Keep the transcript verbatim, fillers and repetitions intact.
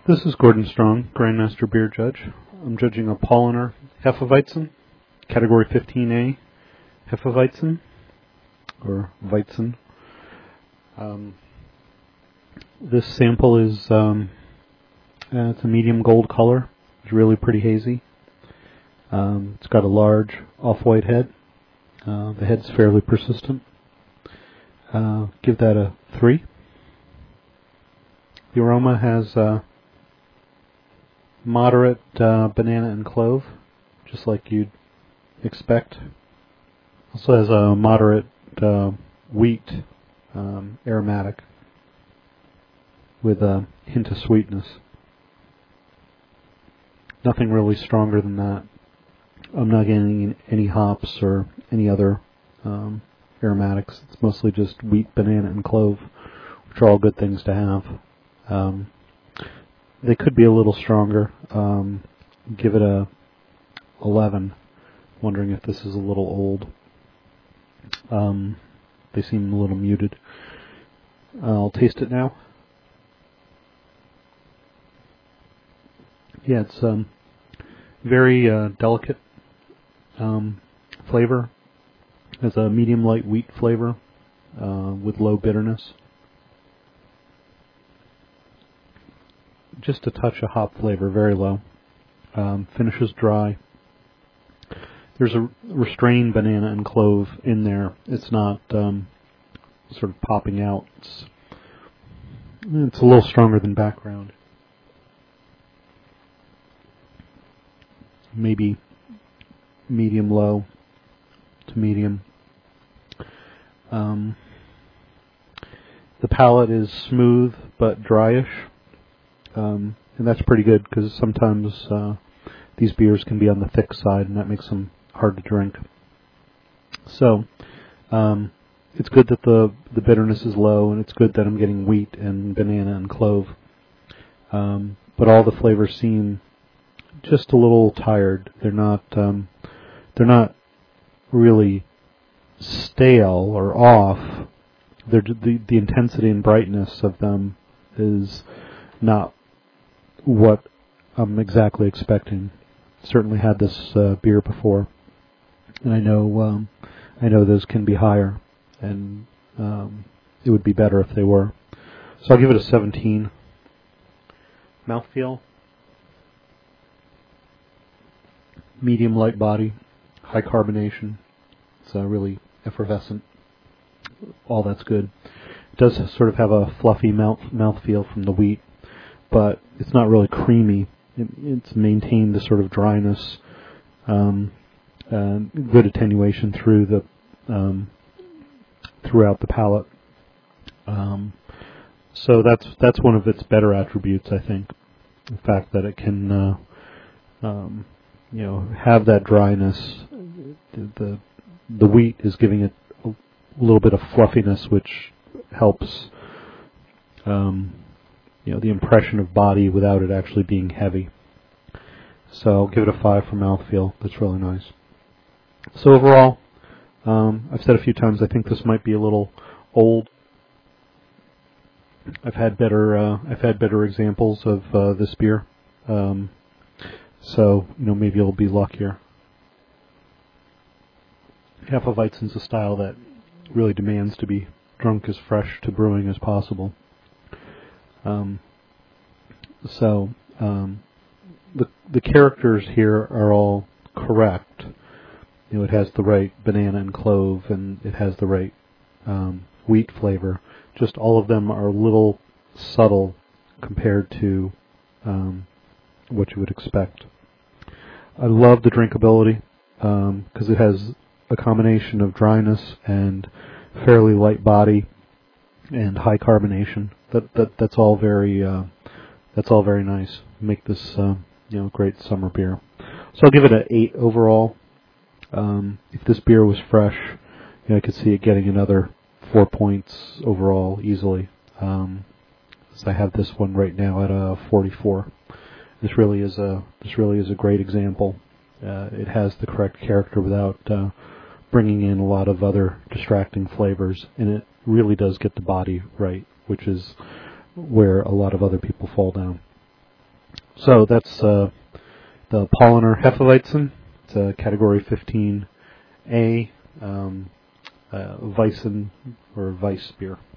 This is Gordon Strong, Grandmaster Beer Judge. I'm judging a Paulaner Hefeweizen, Category fifteen A Hefeweizen, or Weizen. Um, this sample is um, uh, it's a medium gold color. It's really pretty hazy. Um, it's got a large off-white head. Uh, the head's fairly persistent. Uh, give that a three. The aroma has uh, moderate uh, banana and clove, just like you'd expect. Also has a moderate uh, wheat um, aromatic with a hint of sweetness. Nothing really stronger than that. I'm not getting any hops or any other um, aromatics. It's mostly just wheat, banana, and clove, which are all good things to have. Um, they could be a little stronger. Um, give it a eleven. Wondering if this is a little old. Um, they seem a little muted. I'll taste it now. Yeah, it's um, very uh, delicate um, flavor. It has a medium light wheat flavor uh, with low bitterness. Just a touch of hop flavor, very low. Um, finishes dry. There's a restrained banana and clove in there. It's not um, sort of popping out. It's, it's a little stronger than background. Maybe medium low to medium. Um, the palate is smooth but dryish. Um, and that's pretty good because sometimes uh, these beers can be on the thick side, and that makes them hard to drink. So um, it's good that the the bitterness is low, and it's good that I'm getting wheat and banana and clove. Um, but all the flavors seem just a little tired. They're not um, they're not really stale or off. They're the the intensity and brightness of them is not what I'm exactly expecting. Certainly had this uh, beer before, and I know um, I know those can be higher, and um, it would be better if they were. So I'll give it a seventeen. Mouthfeel: medium light body, high carbonation. It's uh, really effervescent. All that's good. It does sort of have a fluffy mouth mouthfeel from the wheat, but it's not really creamy. It, it's maintained the sort of dryness, um, uh, good attenuation through the um, throughout the palate. Um, so that's that's one of its better attributes, I think. The fact that it can, uh, um, you know, have that dryness. The, the the wheat is giving it a little bit of fluffiness, which helps. Um, You know, the impression of body without it actually being heavy. So I'll give it a five for mouthfeel. That's really nice. So overall, um, I've said a few times I think this might be a little old. I've had better uh, I've had better examples of uh, this beer. Um, so you know, maybe it'll be luckier. Hefeweizen's a style that really demands to be drunk as fresh to brewing as possible. Um, so um, the the characters here are all correct. You know, it has the right banana and clove, and it has the right um, wheat flavor. Just all of them are a little subtle compared to um, what you would expect. I love the drinkability because um, it has a combination of dryness and fairly light body and high carbonation. That that that's all very uh, that's all very nice. Make this uh, you know great summer beer. So I'll give it an eight overall. Um, if this beer was fresh, you know, I could see it getting another four points overall easily. Um, so I have this one right now at a forty-four. This really is a this really is a great example. Uh, it has the correct character without uh, bringing in a lot of other distracting flavors, and it really does get the body right, which is where a lot of other people fall down. So that's uh, the Paulaner Hefeweizen. It's a category fifteen A um, uh, Weissen or Weiss beer.